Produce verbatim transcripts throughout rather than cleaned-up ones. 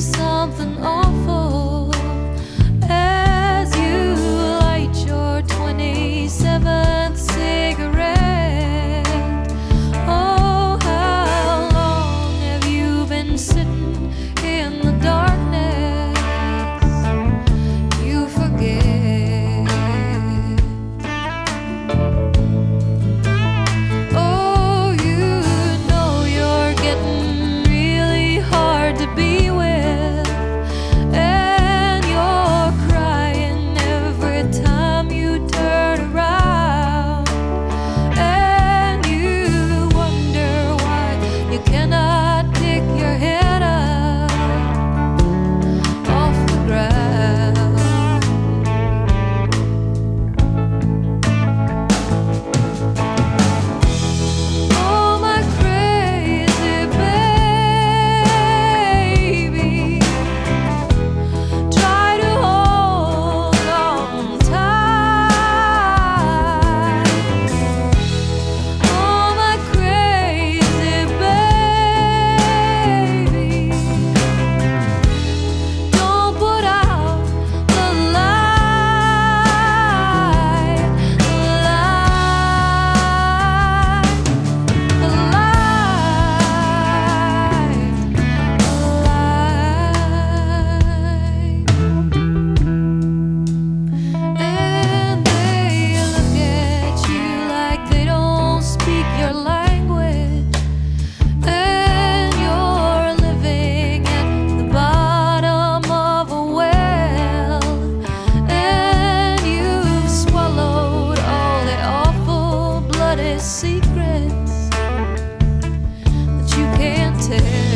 something awful as you light your twenty-seventh cigarette. Oh, how long have you been sitting in the darkness? You forget. Oh, you know you're getting really hard to be with, and you're crying every time you turn around, and you wonder why you cannot pick your head up off the ground. Oh, my crazy baby, try to hold on tight. Oh, my crazy baby, don't put out the light, the light, the light, the light. And they look at you like they don't speak your language, and you're living at the bottom of a well, and you've swallowed all the awful bloody secrets that you can't tell.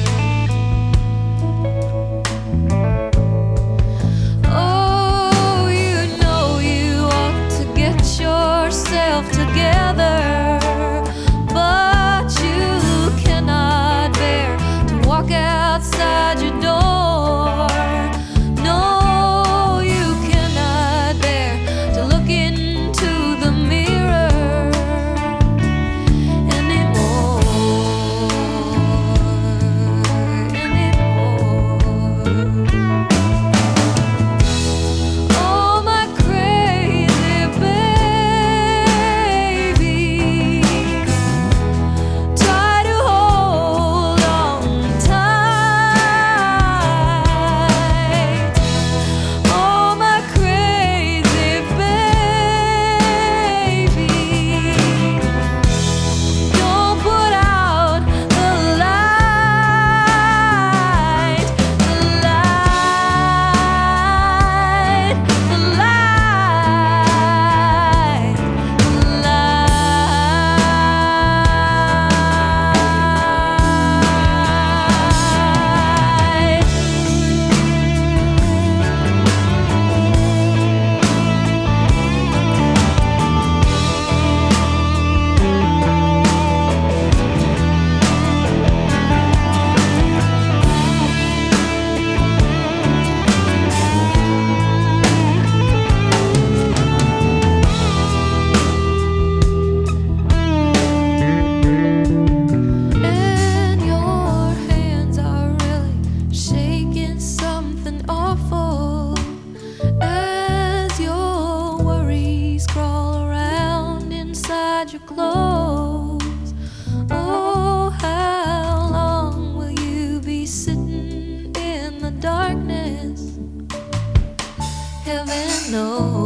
Oh, you know you ought to get yourself together, but you cannot bear to walk outside your door. No, you cannot bear to look into the mirror anymore, anymore. Oh, my crazy baby, try to hold on tight. Oh, my crazy baby, don't put out the light, the light, the light, the And your hands are really shaking something awful as your worries crawl around inside your clothes. Oh, how long will you be sitting in the darkness? Heaven knows.